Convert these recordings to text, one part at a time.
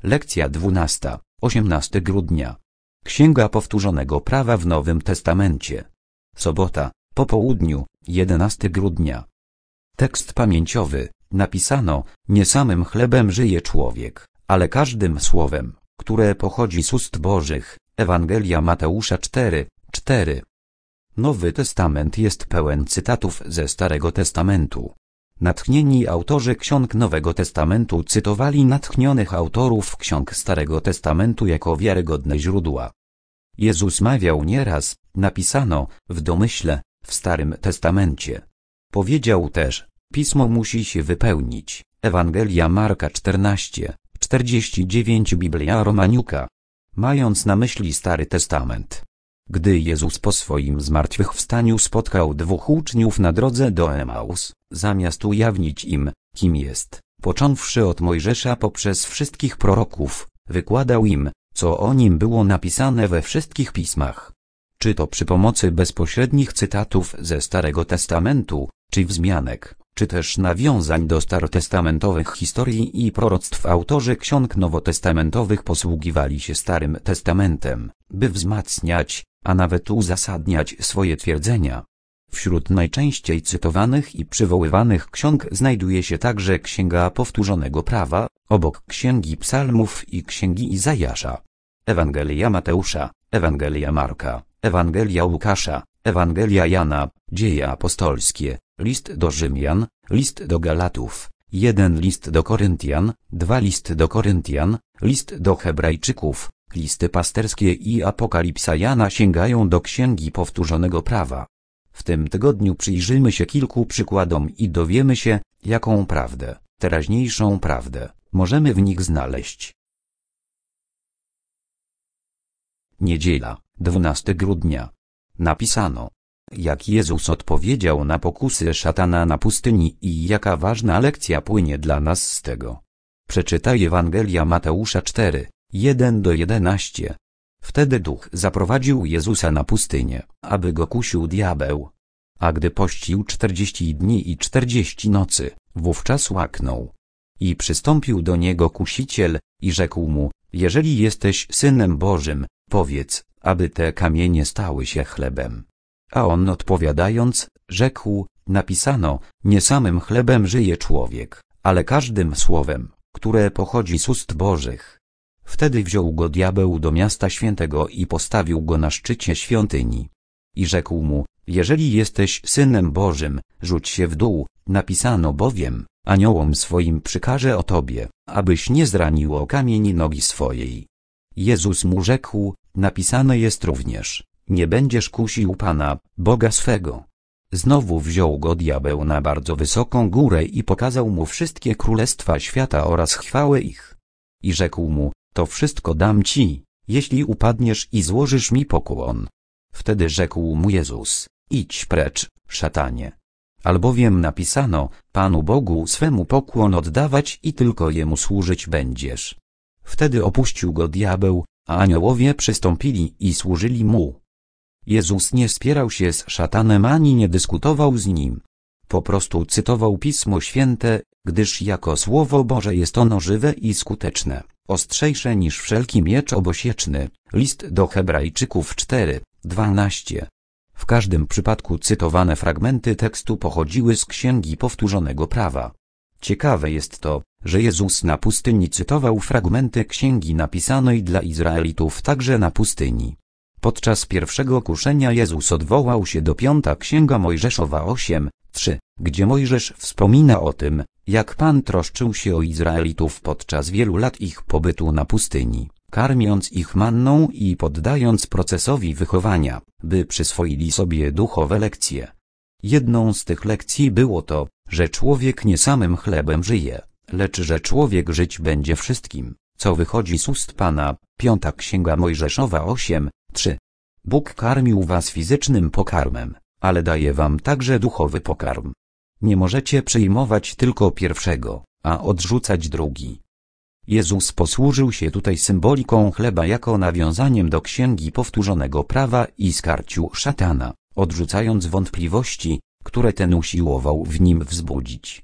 Lekcja 12, 18 grudnia. Księga Powtórzonego Prawa w Nowym Testamencie. Sobota, po południu, 11 grudnia. Tekst pamięciowy. Napisano: nie samym chlebem żyje człowiek, ale każdym słowem, które pochodzi z ust Bożych. Ewangelia Mateusza 4:4. Nowy Testament jest pełen cytatów ze Starego Testamentu. Natchnieni autorzy ksiąg Nowego Testamentu cytowali natchnionych autorów ksiąg Starego Testamentu jako wiarygodne źródła. Jezus mawiał nieraz: napisano, w domyśle, w Starym Testamencie. Powiedział też: Pismo musi się wypełnić. Ewangelia Marka 14:49. Biblia Romaniuka. Mając na myśli Stary Testament. Gdy Jezus po swoim zmartwychwstaniu spotkał dwóch uczniów na drodze do Emaus, zamiast ujawnić im, kim jest, począwszy od Mojżesza poprzez wszystkich proroków, wykładał im, co o nim było napisane we wszystkich pismach. Czy to przy pomocy bezpośrednich cytatów ze Starego Testamentu, czy wzmianek, czy też nawiązań do starotestamentowych historii i proroctw, autorzy ksiąg nowotestamentowych posługiwali się Starym Testamentem, by wzmacniać, a nawet uzasadniać swoje twierdzenia. Wśród najczęściej cytowanych i przywoływanych ksiąg znajduje się także Księga Powtórzonego Prawa, obok Księgi Psalmów i Księgi Izajasza. Ewangelia Mateusza, Ewangelia Marka, Ewangelia Łukasza, Ewangelia Jana, Dzieje apostolskie, list do Rzymian, list do Galatów, 1 list do Koryntian, 2 list do Koryntian, list do Hebrajczyków, listy pasterskie i Apokalipsa Jana sięgają do Księgi Powtórzonego Prawa. W tym tygodniu przyjrzymy się kilku przykładom i dowiemy się, jaką prawdę, teraźniejszą prawdę, możemy w nich znaleźć. Niedziela, 12 grudnia. Napisano: jak Jezus odpowiedział na pokusy szatana na pustyni i jaka ważna lekcja płynie dla nas z tego. Przeczytaj Ewangelia Mateusza 4:1-11. Wtedy duch zaprowadził Jezusa na pustynię, aby go kusił diabeł. A gdy pościł 40 dni i 40 nocy, wówczas łaknął. I przystąpił do niego kusiciel, i rzekł mu: jeżeli jesteś Synem Bożym, powiedz, aby te kamienie stały się chlebem. A on odpowiadając, rzekł: napisano, nie samym chlebem żyje człowiek, ale każdym słowem, które pochodzi z ust Bożych. Wtedy wziął go diabeł do miasta świętego i postawił go na szczycie świątyni. I rzekł mu: jeżeli jesteś Synem Bożym, rzuć się w dół, napisano bowiem, aniołom swoim przykaże o tobie, abyś nie zranił o kamień nogi swojej. Jezus mu rzekł: napisane jest również, nie będziesz kusił Pana, Boga swego. Znowu wziął go diabeł na bardzo wysoką górę i pokazał mu wszystkie królestwa świata oraz chwałę ich. I rzekł mu: to wszystko dam ci, jeśli upadniesz i złożysz mi pokłon. Wtedy rzekł mu Jezus: idź precz, szatanie. Albowiem napisano, Panu Bogu swemu pokłon oddawać i tylko Jemu służyć będziesz. Wtedy opuścił go diabeł, a aniołowie przystąpili i służyli mu. Jezus nie spierał się z szatanem ani nie dyskutował z nim. Po prostu cytował Pismo Święte, gdyż jako Słowo Boże jest ono żywe i skuteczne, ostrzejsze niż wszelki miecz obosieczny. List do Hebrajczyków 4:12. W każdym przypadku cytowane fragmenty tekstu pochodziły z Księgi Powtórzonego Prawa. Ciekawe jest to, że Jezus na pustyni cytował fragmenty księgi napisanej dla Izraelitów także na pustyni. Podczas pierwszego kuszenia Jezus odwołał się do 5 Księga Mojżeszowa 8:3, gdzie Mojżesz wspomina o tym, jak Pan troszczył się o Izraelitów podczas wielu lat ich pobytu na pustyni, karmiąc ich manną i poddając procesowi wychowania, by przyswoili sobie duchowe lekcje. Jedną z tych lekcji było to, że człowiek nie samym chlebem żyje, lecz że człowiek żyć będzie wszystkim, co wychodzi z ust Pana. 5 Księga Mojżeszowa 8:3. Bóg karmił was fizycznym pokarmem, ale daje wam także duchowy pokarm. Nie możecie przyjmować tylko pierwszego, a odrzucać drugi. Jezus posłużył się tutaj symboliką chleba jako nawiązaniem do Księgi Powtórzonego Prawa i skarcił szatana, odrzucając wątpliwości, które ten usiłował w nim wzbudzić.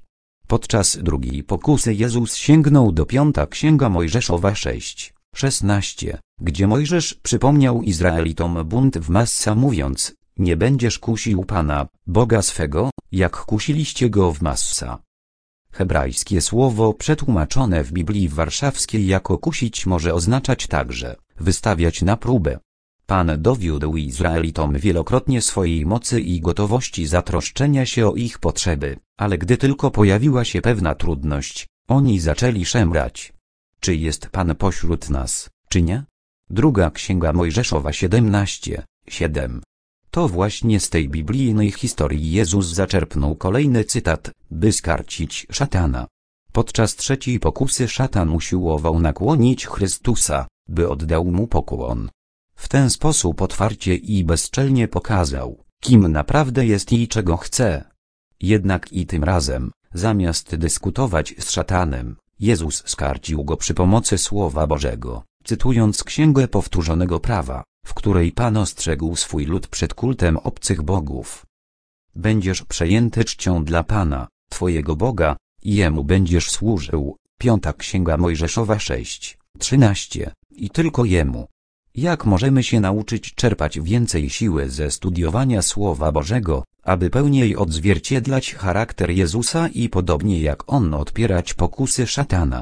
Podczas drugiej pokusy Jezus sięgnął do 5 Księga Mojżeszowa 6:16, gdzie Mojżesz przypomniał Izraelitom bunt w Massa mówiąc: nie będziesz kusił Pana, Boga swego, jak kusiliście go w Massa. Hebrajskie słowo przetłumaczone w Biblii Warszawskiej jako kusić może oznaczać także wystawiać na próbę. Pan dowiódł Izraelitom wielokrotnie swojej mocy i gotowości zatroszczenia się o ich potrzeby, ale gdy tylko pojawiła się pewna trudność, oni zaczęli szemrać. Czy jest Pan pośród nas, czy nie? Druga Księga Mojżeszowa 17:7. To właśnie z tej biblijnej historii Jezus zaczerpnął kolejny cytat, by skarcić szatana. Podczas trzeciej pokusy szatan usiłował nakłonić Chrystusa, by oddał mu pokłon. W ten sposób otwarcie i bezczelnie pokazał, kim naprawdę jest i czego chce. Jednak i tym razem, zamiast dyskutować z szatanem, Jezus skarcił go przy pomocy Słowa Bożego, cytując Księgę Powtórzonego Prawa, w której Pan ostrzegł swój lud przed kultem obcych bogów. Będziesz przejęty czcią dla Pana, Twojego Boga, i Jemu będziesz służył. 5 Księga Mojżeszowa 6:13, i tylko Jemu. Jak możemy się nauczyć czerpać więcej siły ze studiowania Słowa Bożego, aby pełniej odzwierciedlać charakter Jezusa i podobnie jak On odpierać pokusy szatana?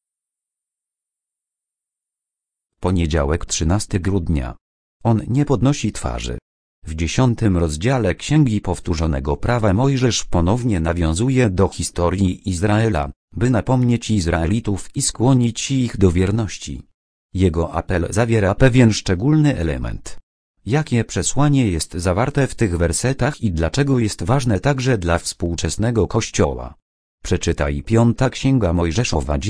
Poniedziałek 13 grudnia. On nie podnosi twarzy. W 10 rozdziale Księgi Powtórzonego Prawa Mojżesz ponownie nawiązuje do historii Izraela, by napomnieć Izraelitów i skłonić ich do wierności. Jego apel zawiera pewien szczególny element. Jakie przesłanie jest zawarte w tych wersetach i dlaczego jest ważne także dla współczesnego Kościoła? Przeczytaj 5 Księga Mojżeszowa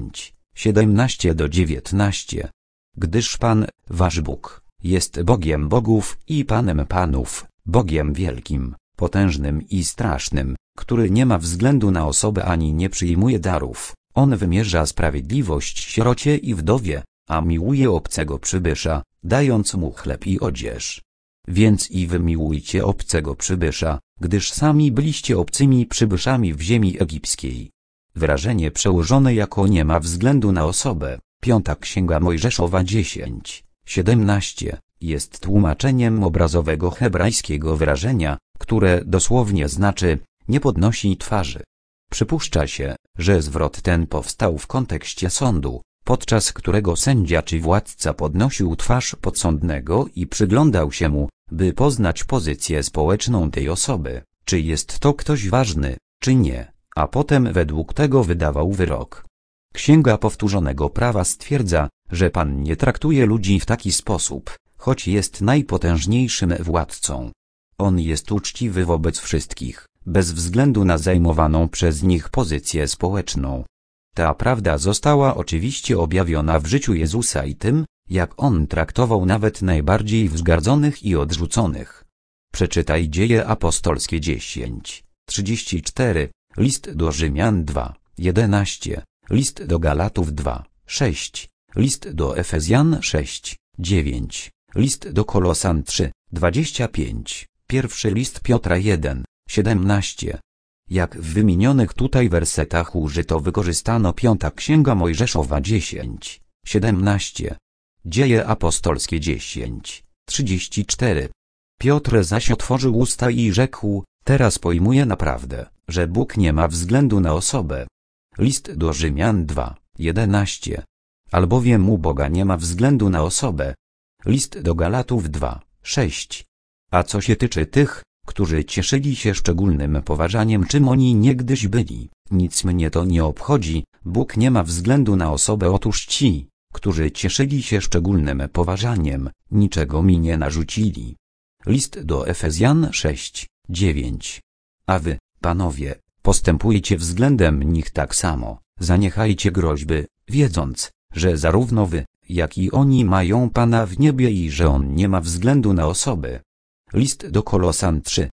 10:17-19. Gdyż Pan, wasz Bóg, jest Bogiem bogów i Panem panów, Bogiem wielkim, potężnym i strasznym, który nie ma względu na osobę ani nie przyjmuje darów. On wymierza sprawiedliwość sierocie i wdowie, a miłuje obcego przybysza, dając mu chleb i odzież. Więc i wy miłujcie obcego przybysza, gdyż sami byliście obcymi przybyszami w ziemi egipskiej. Wyrażenie przełożone jako nie ma względu na osobę, 5 Księga Mojżeszowa 10:17, jest tłumaczeniem obrazowego hebrajskiego wyrażenia, które dosłownie znaczy nie podnosi twarzy. Przypuszcza się, że zwrot ten powstał w kontekście sądu, podczas którego sędzia czy władca podnosił twarz podsądnego i przyglądał się mu, by poznać pozycję społeczną tej osoby, czy jest to ktoś ważny, czy nie, a potem według tego wydawał wyrok. Księga Powtórzonego Prawa stwierdza, że Pan nie traktuje ludzi w taki sposób, choć jest najpotężniejszym władcą. On jest uczciwy wobec wszystkich, bez względu na zajmowaną przez nich pozycję społeczną. Ta prawda została oczywiście objawiona w życiu Jezusa i tym, jak On traktował nawet najbardziej wzgardzonych i odrzuconych. Przeczytaj Dzieje Apostolskie 10:34, List do Rzymian 2:11, List do Galatów 2:6, List do Efezjan 6:9, List do Kolosan 3:25, Pierwszy List Piotra 1:17. Jak w wymienionych tutaj wersetach wykorzystano 5 Księga Mojżeszowa 10:17. Dzieje Apostolskie 10:34. Piotr zaś otworzył usta i rzekł: teraz pojmuję naprawdę, że Bóg nie ma względu na osobę. List do Rzymian 2:11. Albowiem u Boga nie ma względu na osobę. List do Galatów 2:6. A co się tyczy tych, którzy cieszyli się szczególnym poważaniem, czym oni niegdyś byli, nic mnie to nie obchodzi, Bóg nie ma względu na osobę. Otóż ci, którzy cieszyli się szczególnym poważaniem, niczego mi nie narzucili. List do Efezjan 6:9. A wy, panowie, postępujcie względem nich tak samo, zaniechajcie groźby, wiedząc, że zarówno wy, jak i oni mają Pana w niebie i że On nie ma względu na osoby. List do Kolosan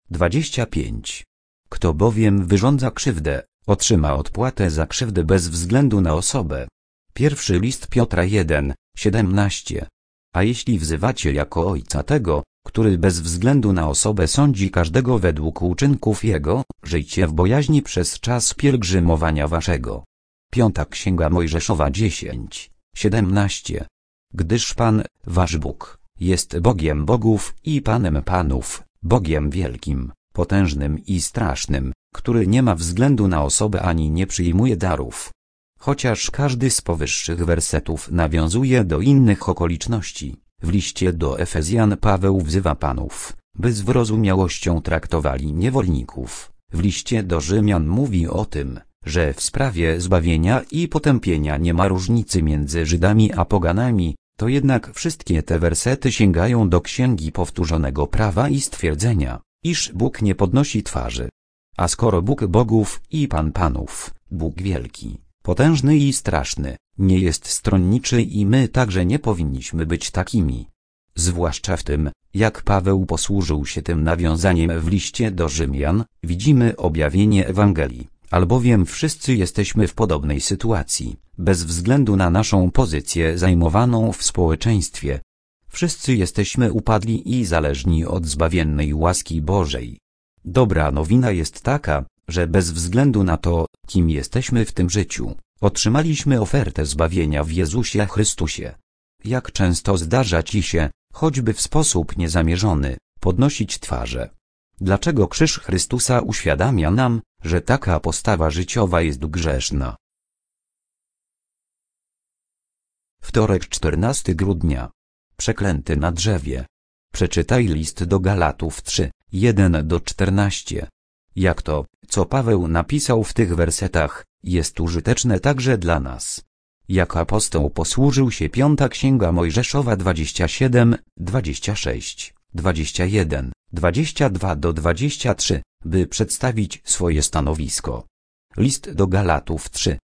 3:25. Kto bowiem wyrządza krzywdę, otrzyma odpłatę za krzywdę bez względu na osobę. Pierwszy List Piotra 1:17. A jeśli wzywacie jako ojca tego, który bez względu na osobę sądzi każdego według uczynków jego, żyjcie w bojaźni przez czas pielgrzymowania waszego. 5 Księga Mojżeszowa 10:17. Gdyż Pan, wasz Bóg, jest Bogiem bogów i Panem panów, Bogiem wielkim, potężnym i strasznym, który nie ma względu na osobę ani nie przyjmuje darów. Chociaż każdy z powyższych wersetów nawiązuje do innych okoliczności, w liście do Efezjan Paweł wzywa panów, by z wyrozumiałością traktowali niewolników. W liście do Rzymian mówi o tym, że w sprawie zbawienia i potępienia nie ma różnicy między Żydami a poganami, to jednak wszystkie te wersety sięgają do Księgi Powtórzonego Prawa i stwierdzenia, iż Bóg nie podnosi twarzy. A skoro Bóg bogów i Pan panów, Bóg wielki, potężny i straszny, nie jest stronniczy i my także nie powinniśmy być takimi. Zwłaszcza w tym, jak Paweł posłużył się tym nawiązaniem w liście do Rzymian, widzimy objawienie Ewangelii, albowiem wszyscy jesteśmy w podobnej sytuacji, bez względu na naszą pozycję zajmowaną w społeczeństwie. Wszyscy jesteśmy upadli i zależni od zbawiennej łaski Bożej. Dobra nowina jest taka, że bez względu na to, kim jesteśmy w tym życiu, otrzymaliśmy ofertę zbawienia w Jezusie Chrystusie. Jak często zdarza ci się, choćby w sposób niezamierzony, podnosić twarze? Dlaczego krzyż Chrystusa uświadamia nam, że taka postawa życiowa jest grzeszna? Wtorek 14 grudnia. Przeklęty na drzewie. Przeczytaj list do Galatów 3, 1-14. Jak to, co Paweł napisał w tych wersetach, jest użyteczne także dla nas. Jak apostoł posłużył się 5 Księga Mojżeszowa 27, 26, 21, 22-23, by przedstawić swoje stanowisko. List do Galatów 3,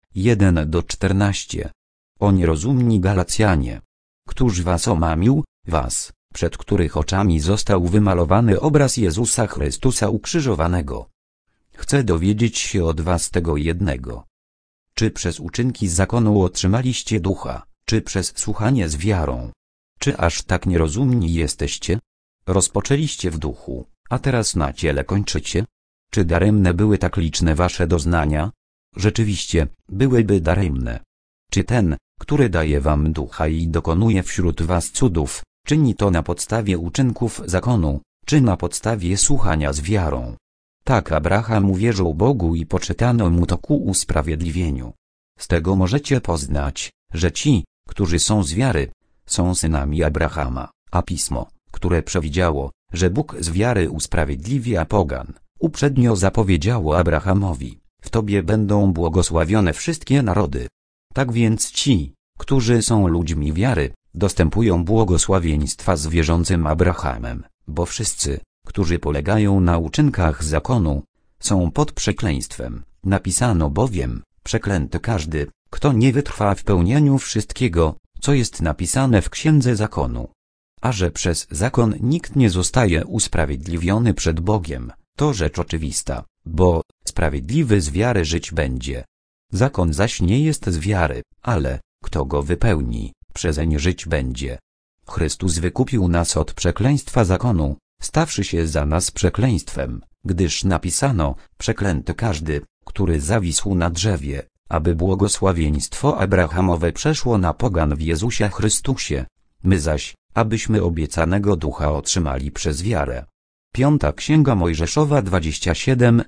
1-14. O nierozumni Galacjanie! Któż was omamił, was, przed których oczami został wymalowany obraz Jezusa Chrystusa ukrzyżowanego? Chcę dowiedzieć się od was tego jednego. Czy przez uczynki zakonu otrzymaliście ducha, czy przez słuchanie z wiarą? Czy aż tak nierozumni jesteście? Rozpoczęliście w duchu, a teraz na ciele kończycie? Czy daremne były tak liczne wasze doznania? Rzeczywiście, byłyby daremne. Czy ten, który daje wam ducha i dokonuje wśród was cudów, czyni to na podstawie uczynków zakonu, czy na podstawie słuchania z wiarą? Tak Abraham uwierzył Bogu i poczytano mu to ku usprawiedliwieniu. Z tego możecie poznać, że ci, którzy są z wiary, są synami Abrahama, a Pismo, które przewidziało, że Bóg z wiary usprawiedliwia pogan, uprzednio zapowiedziało Abrahamowi: w tobie będą błogosławione wszystkie narody. Tak więc ci, którzy są ludźmi wiary, dostępują błogosławieństwa z wierzącym Abrahamem, bo wszyscy, którzy polegają na uczynkach zakonu, są pod przekleństwem. Napisano bowiem: przeklęty każdy, kto nie wytrwa w pełnieniu wszystkiego, co jest napisane w Księdze Zakonu. A że przez zakon nikt nie zostaje usprawiedliwiony przed Bogiem, to rzecz oczywista, bo sprawiedliwy z wiary żyć będzie. Zakon zaś nie jest z wiary, ale kto go wypełni, przezeń żyć będzie. Chrystus wykupił nas od przekleństwa zakonu, stawszy się za nas przekleństwem, gdyż napisano: przeklęty każdy, który zawisł na drzewie, aby błogosławieństwo Abrahamowe przeszło na pogan w Jezusie Chrystusie. My zaś, abyśmy obiecanego ducha otrzymali przez wiarę. 5 Księga Mojżeszowa 27,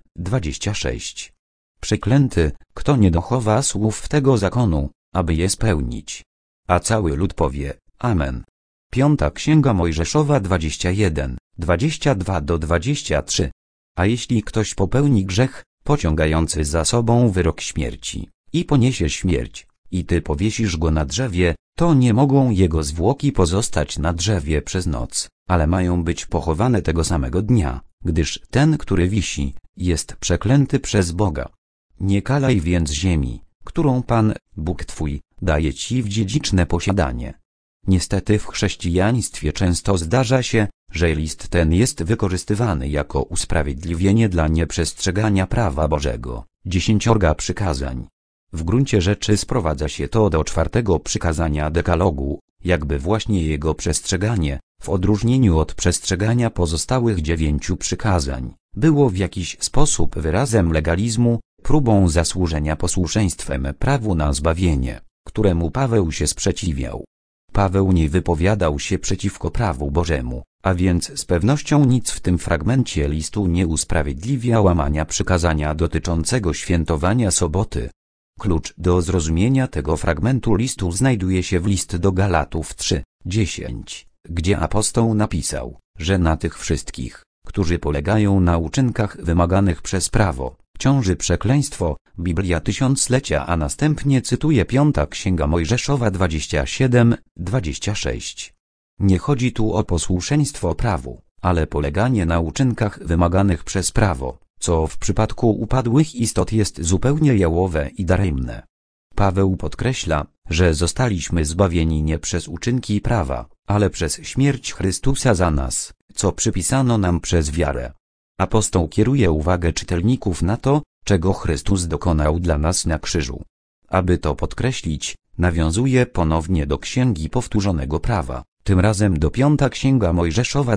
26. Przeklęty, kto nie dochowa słów tego zakonu, aby je spełnić. A cały lud powie: Amen. 5 Księga Mojżeszowa 21, 22-23. A jeśli ktoś popełni grzech, pociągający za sobą wyrok śmierci, i poniesie śmierć, i ty powiesisz go na drzewie, to nie mogą jego zwłoki pozostać na drzewie przez noc, ale mają być pochowane tego samego dnia, gdyż ten, który wisi, jest przeklęty przez Boga. Nie kalaj więc ziemi, którą Pan, Bóg twój, daje ci w dziedziczne posiadanie. Niestety w chrześcijaństwie często zdarza się, że list ten jest wykorzystywany jako usprawiedliwienie dla nieprzestrzegania prawa Bożego, 10 przykazań. W gruncie rzeczy sprowadza się to do 4 przykazania dekalogu: jakby właśnie jego przestrzeganie, w odróżnieniu od przestrzegania pozostałych 9 przykazań, było w jakiś sposób wyrazem legalizmu, próbą zasłużenia posłuszeństwem prawu na zbawienie, któremu Paweł się sprzeciwiał. Paweł nie wypowiadał się przeciwko prawu Bożemu, a więc z pewnością nic w tym fragmencie listu nie usprawiedliwia łamania przykazania dotyczącego świętowania soboty. Klucz do zrozumienia tego fragmentu listu znajduje się w list do Galatów 3:10, gdzie apostoł napisał, że na tych wszystkich, którzy polegają na uczynkach wymaganych przez prawo, ciąży przekleństwo. Biblia Tysiąclecia, a następnie cytuje 5 Księga Mojżeszowa 27:26. Nie chodzi tu o posłuszeństwo prawu, ale poleganie na uczynkach wymaganych przez prawo, co w przypadku upadłych istot jest zupełnie jałowe i daremne. Paweł podkreśla, że zostaliśmy zbawieni nie przez uczynki prawa, ale przez śmierć Chrystusa za nas, co przypisano nam przez wiarę. Apostoł kieruje uwagę czytelników na to, czego Chrystus dokonał dla nas na krzyżu. Aby to podkreślić, nawiązuje ponownie do Księgi Powtórzonego Prawa, tym razem do 5 Księga Mojżeszowa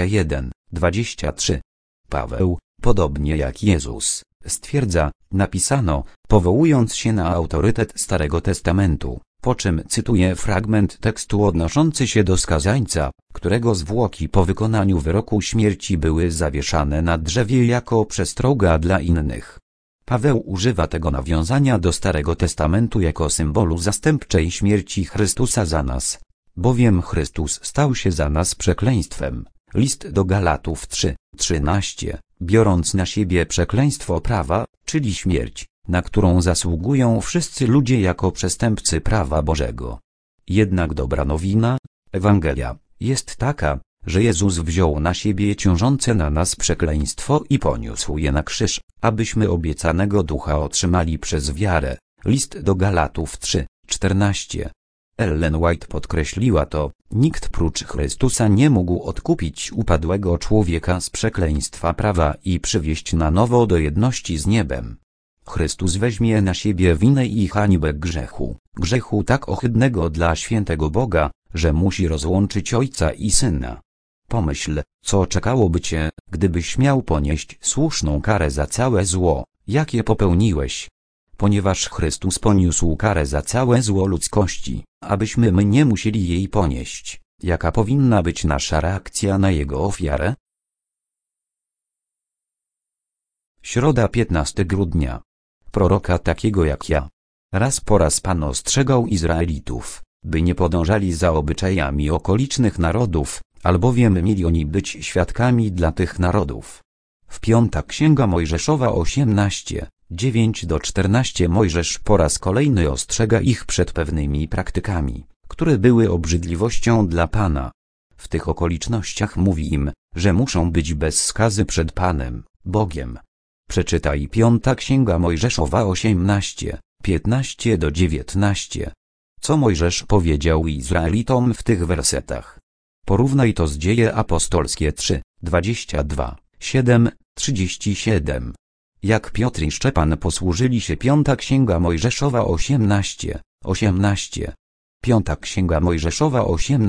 21:23. Paweł, podobnie jak Jezus, stwierdza, napisano, powołując się na autorytet Starego Testamentu, po czym cytuje fragment tekstu odnoszący się do skazańca, którego zwłoki po wykonaniu wyroku śmierci były zawieszane na drzewie jako przestroga dla innych. Paweł używa tego nawiązania do Starego Testamentu jako symbolu zastępczej śmierci Chrystusa za nas, bowiem Chrystus stał się za nas przekleństwem. List do Galatów 3:13, biorąc na siebie przekleństwo prawa, czyli śmierć, na którą zasługują wszyscy ludzie jako przestępcy prawa Bożego. Jednak dobra nowina, Ewangelia, jest taka, że Jezus wziął na siebie ciążące na nas przekleństwo i poniósł je na krzyż, abyśmy obiecanego ducha otrzymali przez wiarę. List do Galatów 3:14. Ellen White podkreśliła to, nikt prócz Chrystusa nie mógł odkupić upadłego człowieka z przekleństwa prawa i przywieść na nowo do jedności z niebem. Chrystus weźmie na siebie winę i hańbę grzechu tak ohydnego dla świętego Boga, że musi rozłączyć Ojca i Syna. Pomyśl, co czekałoby cię, gdybyś miał ponieść słuszną karę za całe zło, jakie popełniłeś. Ponieważ Chrystus poniósł karę za całe zło ludzkości, abyśmy my nie musieli jej ponieść, jaka powinna być nasza reakcja na Jego ofiarę? Środa 15 grudnia. Proroka takiego jak ja. Raz po raz Pan ostrzegał Izraelitów, by nie podążali za obyczajami okolicznych narodów, albowiem mieli oni być świadkami dla tych narodów. W 5 Księga Mojżeszowa 18:9-14 Mojżesz po raz kolejny ostrzega ich przed pewnymi praktykami, które były obrzydliwością dla Pana. W tych okolicznościach mówi im, że muszą być bez skazy przed Panem, Bogiem. Przeczytaj 5 Księga Mojżeszowa 18:15-19. Co Mojżesz powiedział Izraelitom w tych wersetach? Porównaj to z Dzieje Apostolskie 3:22-7:37. Jak Piotr i Szczepan posłużyli się 5 Księga Mojżeszowa 18:18. 5 Księga Mojżeszowa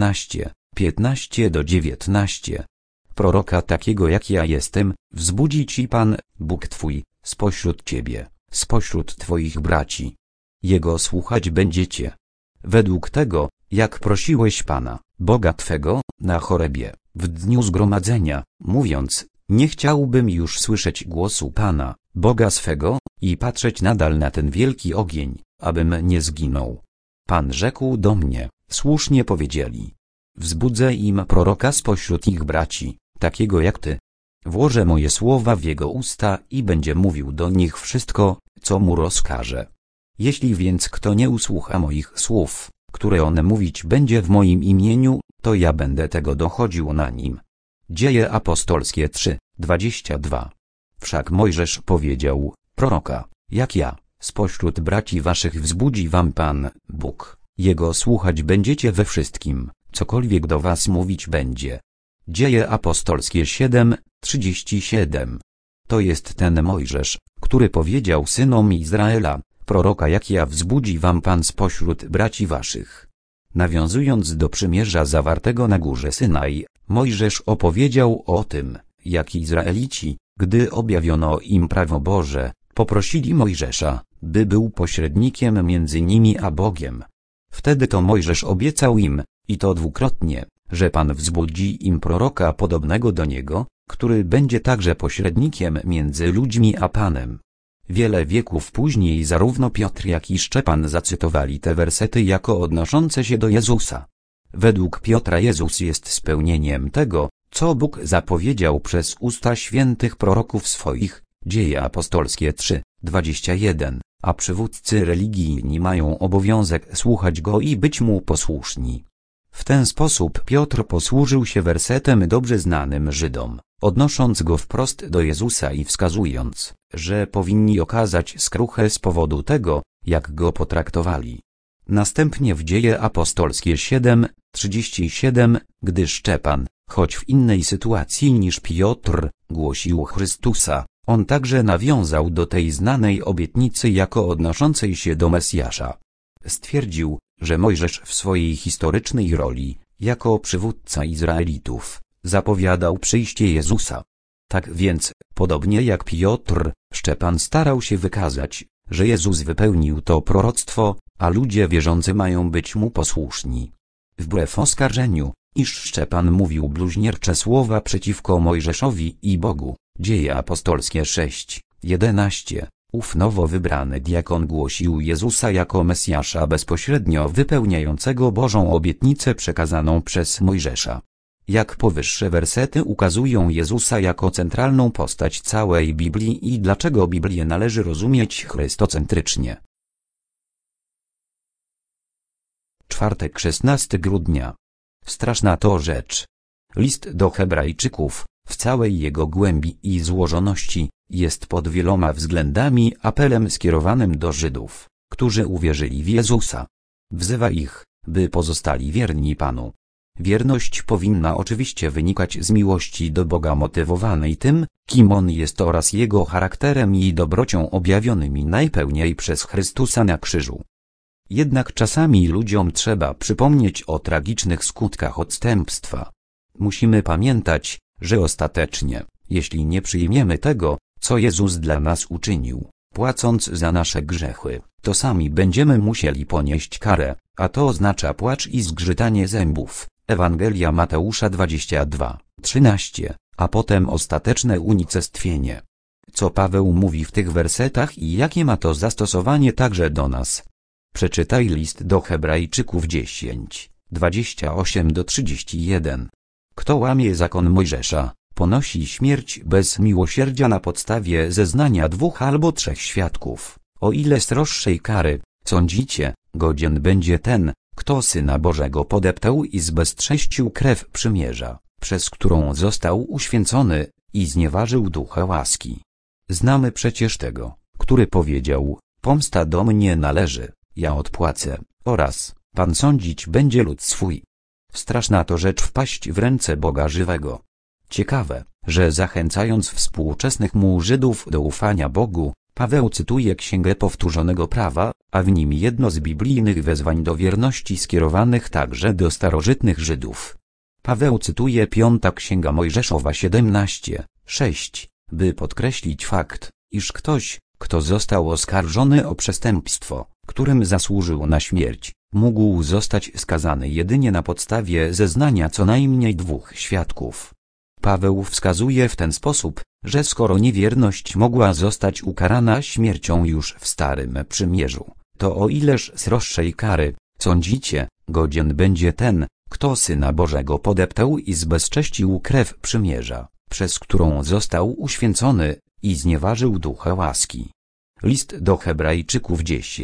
18:15-19. Proroka takiego jak ja jestem, wzbudzi ci Pan, Bóg twój, spośród ciebie, spośród twoich braci. Jego słuchać będziecie. Według tego, jak prosiłeś Pana, Boga twego, na Chorebie, w dniu zgromadzenia, mówiąc, nie chciałbym już słyszeć głosu Pana, Boga swego, i patrzeć nadal na ten wielki ogień, abym nie zginął. Pan rzekł do mnie, słusznie powiedzieli. Wzbudzę im proroka spośród ich braci, takiego jak ty. Włożę moje słowa w jego usta i będzie mówił do nich wszystko, co mu rozkażę. Jeśli więc kto nie usłucha moich słów, które on mówić będzie w moim imieniu, to ja będę tego dochodził na nim. Dzieje Apostolskie 3:22. Wszak Mojżesz powiedział, proroka, jak ja, spośród braci waszych wzbudzi wam Pan, Bóg, Jego słuchać będziecie we wszystkim, cokolwiek do was mówić będzie. Dzieje Apostolskie 7:37. To jest ten Mojżesz, który powiedział synom Izraela, proroka jak ja wzbudzi wam Pan spośród braci waszych. Nawiązując do przymierza zawartego na górze Synaj, Mojżesz opowiedział o tym, jak Izraelici, gdy objawiono im prawo Boże, poprosili Mojżesza, by był pośrednikiem między nimi a Bogiem. Wtedy to Mojżesz obiecał im, i to dwukrotnie, że Pan wzbudzi im proroka podobnego do niego, który będzie także pośrednikiem między ludźmi a Panem. Wiele wieków później zarówno Piotr, jak i Szczepan zacytowali te wersety jako odnoszące się do Jezusa. Według Piotra Jezus jest spełnieniem tego, co Bóg zapowiedział przez usta świętych proroków swoich, Dzieje apostolskie 3:21, a przywódcy religijni mają obowiązek słuchać Go i być Mu posłuszni. W ten sposób Piotr posłużył się wersetem dobrze znanym Żydom, odnosząc go wprost do Jezusa i wskazując, że powinni okazać skruchę z powodu tego, jak Go potraktowali. Następnie w Dzieje apostolskie 7:37, gdy Szczepan, choć w innej sytuacji niż Piotr, głosił Chrystusa, on także nawiązał do tej znanej obietnicy jako odnoszącej się do Mesjasza. Stwierdził, że Mojżesz w swojej historycznej roli, jako przywódca Izraelitów, zapowiadał przyjście Jezusa. Tak więc, podobnie jak Piotr, Szczepan starał się wykazać, że Jezus wypełnił to proroctwo, a ludzie wierzący mają być Mu posłuszni. Wbrew oskarżeniu, iż Szczepan mówił bluźniercze słowa przeciwko Mojżeszowi i Bogu, Dzieje apostolskie 6:11, ów nowo wybrany diakon głosił Jezusa jako Mesjasza bezpośrednio wypełniającego Bożą obietnicę przekazaną przez Mojżesza. Jak powyższe wersety ukazują Jezusa jako centralną postać całej Biblii i dlaczego Biblię należy rozumieć chrystocentrycznie. Czwartek 16 grudnia. Straszna to rzecz. List do Hebrajczyków, w całej jego głębi i złożoności, jest pod wieloma względami apelem skierowanym do Żydów, którzy uwierzyli w Jezusa. Wzywa ich, by pozostali wierni Panu. Wierność powinna oczywiście wynikać z miłości do Boga motywowanej tym, kim On jest oraz Jego charakterem i dobrocią objawionymi najpełniej przez Chrystusa na krzyżu. Jednak czasami ludziom trzeba przypomnieć o tragicznych skutkach odstępstwa. Musimy pamiętać, że ostatecznie, jeśli nie przyjmiemy tego, co Jezus dla nas uczynił, płacąc za nasze grzechy, to sami będziemy musieli ponieść karę, a to oznacza płacz i zgrzytanie zębów. Ewangelia Mateusza 22:13, a potem ostateczne unicestwienie. Co Paweł mówi w tych wersetach i jakie ma to zastosowanie także do nas? Przeczytaj list do Hebrajczyków 10:28-31. Kto łamie zakon Mojżesza, ponosi śmierć bez miłosierdzia na podstawie zeznania 2 albo 3 świadków. O ile sroższej kary, sądzicie, godzien będzie ten, kto Syna Bożego podeptał i zbezcześcił krew przymierza, przez którą został uświęcony, i znieważył ducha łaski. Znamy przecież tego, który powiedział, pomsta do mnie należy, ja odpłacę, oraz, Pan sądzić będzie lud swój. Straszna to rzecz wpaść w ręce Boga żywego. Ciekawe, że zachęcając współczesnych mu Żydów do ufania Bogu, Paweł cytuje Księgę Powtórzonego Prawa, a w nim jedno z biblijnych wezwań do wierności skierowanych także do starożytnych Żydów. Paweł cytuje 5 Księga Mojżeszowa 17:6, by podkreślić fakt, iż ktoś, kto został oskarżony o przestępstwo, którym zasłużył na śmierć, mógł zostać skazany jedynie na podstawie zeznania co najmniej 2 świadków. Paweł wskazuje w ten sposób, że skoro niewierność mogła zostać ukarana śmiercią już w Starym Przymierzu, to o ileż sroższej kary, sądzicie, godzien będzie ten, kto Syna Bożego podeptał i zbezcześcił krew przymierza, przez którą został uświęcony, i znieważył ducha łaski. List do Hebrajczyków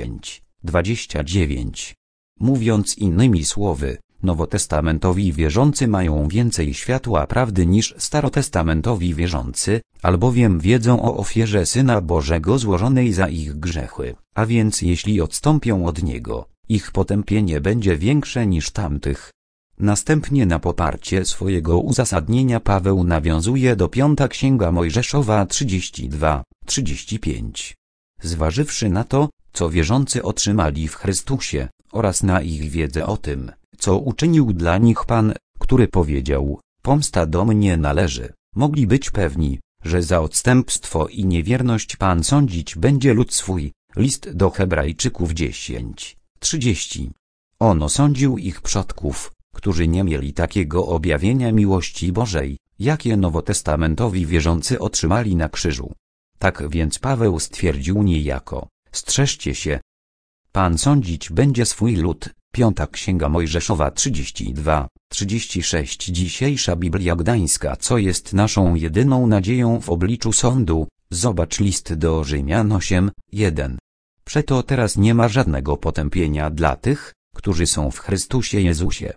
10:29. Mówiąc innymi słowy, nowotestamentowi wierzący mają więcej światła prawdy niż starotestamentowi wierzący, albowiem wiedzą o ofierze Syna Bożego złożonej za ich grzechy, a więc jeśli odstąpią od Niego, ich potępienie będzie większe niż tamtych. Następnie na poparcie swojego uzasadnienia Paweł nawiązuje do 5 Księga Mojżeszowa 32:35. Zważywszy na to, co wierzący otrzymali w Chrystusie, oraz na ich wiedzę o tym, co uczynił dla nich Pan, który powiedział: pomsta do mnie należy, mogli być pewni, że za odstępstwo i niewierność Pan sądzić będzie lud swój. List do Hebrajczyków 10:30. On osądził ich przodków, którzy nie mieli takiego objawienia miłości Bożej, jakie nowotestamentowi wierzący otrzymali na krzyżu. Tak więc Paweł stwierdził niejako: strzeżcie się. Pan sądzić będzie swój lud. 5 Księga Mojżeszowa 32:36. Dzisiejsza Biblia Gdańska, co jest naszą jedyną nadzieją w obliczu sądu. Zobacz list do Rzymian 8:1. Przeto teraz nie ma żadnego potępienia dla tych, którzy są w Chrystusie Jezusie.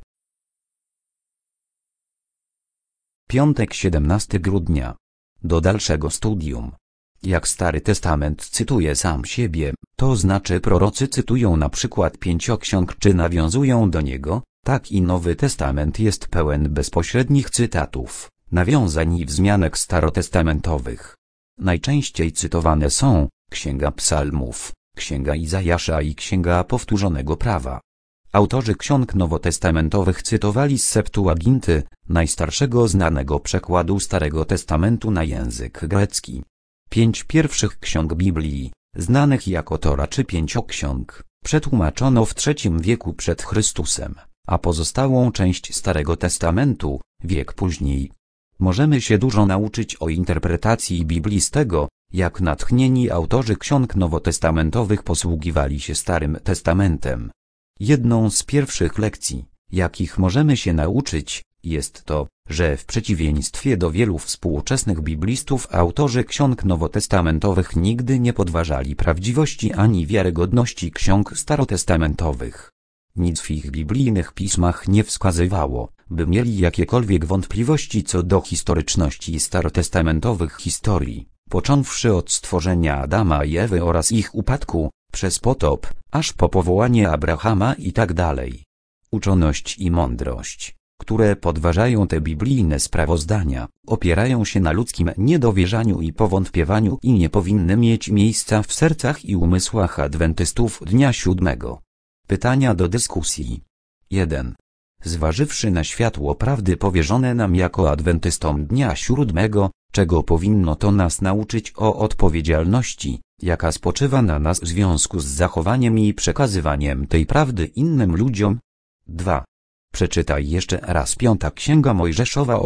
Piątek 17 grudnia. Do dalszego studium. Jak Stary Testament cytuje sam siebie, to znaczy prorocy cytują na przykład Pięcioksiąg czy nawiązują do niego, tak i Nowy Testament jest pełen bezpośrednich cytatów, nawiązań i wzmianek starotestamentowych. Najczęściej cytowane są Księga Psalmów, Księga Izajasza i Księga Powtórzonego Prawa. Autorzy ksiąg nowotestamentowych cytowali z Septuaginty, najstarszego znanego przekładu Starego Testamentu na język grecki. 5 pierwszych ksiąg Biblii, znanych jako Tora czy Pięcioksiąg, przetłumaczono w III wieku przed Chrystusem, a pozostałą część Starego Testamentu, wiek później. Możemy się dużo nauczyć o interpretacji Biblii z tego, jak natchnieni autorzy ksiąg nowotestamentowych posługiwali się Starym Testamentem. Jedną z pierwszych lekcji, jakich możemy się nauczyć, jest to, że w przeciwieństwie do wielu współczesnych biblistów autorzy ksiąg nowotestamentowych nigdy nie podważali prawdziwości ani wiarygodności ksiąg starotestamentowych. Nic w ich biblijnych pismach nie wskazywało, by mieli jakiekolwiek wątpliwości co do historyczności starotestamentowych historii, począwszy od stworzenia Adama i Ewy oraz ich upadku, przez potop, aż po powołanie Abrahama i tak dalej. Uczoność i mądrość, które podważają te biblijne sprawozdania, opierają się na ludzkim niedowierzaniu i powątpiewaniu i nie powinny mieć miejsca w sercach i umysłach adwentystów dnia siódmego. Pytania do dyskusji. 1. Zważywszy na światło prawdy powierzone nam jako adwentystom dnia siódmego, czego powinno to nas nauczyć o odpowiedzialności, jaka spoczywa na nas w związku z zachowaniem i przekazywaniem tej prawdy innym ludziom? 2. Przeczytaj jeszcze raz 5 Księga Mojżeszowa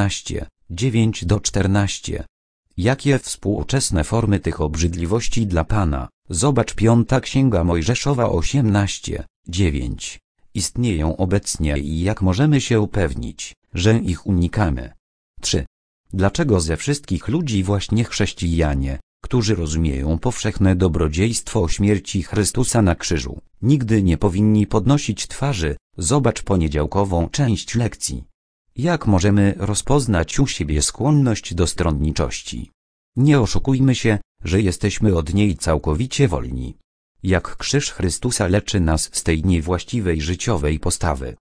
18:9-14. Jakie współczesne formy tych obrzydliwości dla Pana, zobacz 5 Księga Mojżeszowa 18:9, istnieją obecnie i jak możemy się upewnić, że ich unikamy? 3. Dlaczego ze wszystkich ludzi właśnie chrześcijanie, którzy rozumieją powszechne dobrodziejstwo śmierci Chrystusa na krzyżu, nigdy nie powinni podnosić twarzy? Zobacz poniedziałkową część lekcji. Jak możemy rozpoznać u siebie skłonność do stronniczości? Nie oszukujmy się, że jesteśmy od niej całkowicie wolni. Jak krzyż Chrystusa leczy nas z tej niewłaściwej życiowej postawy,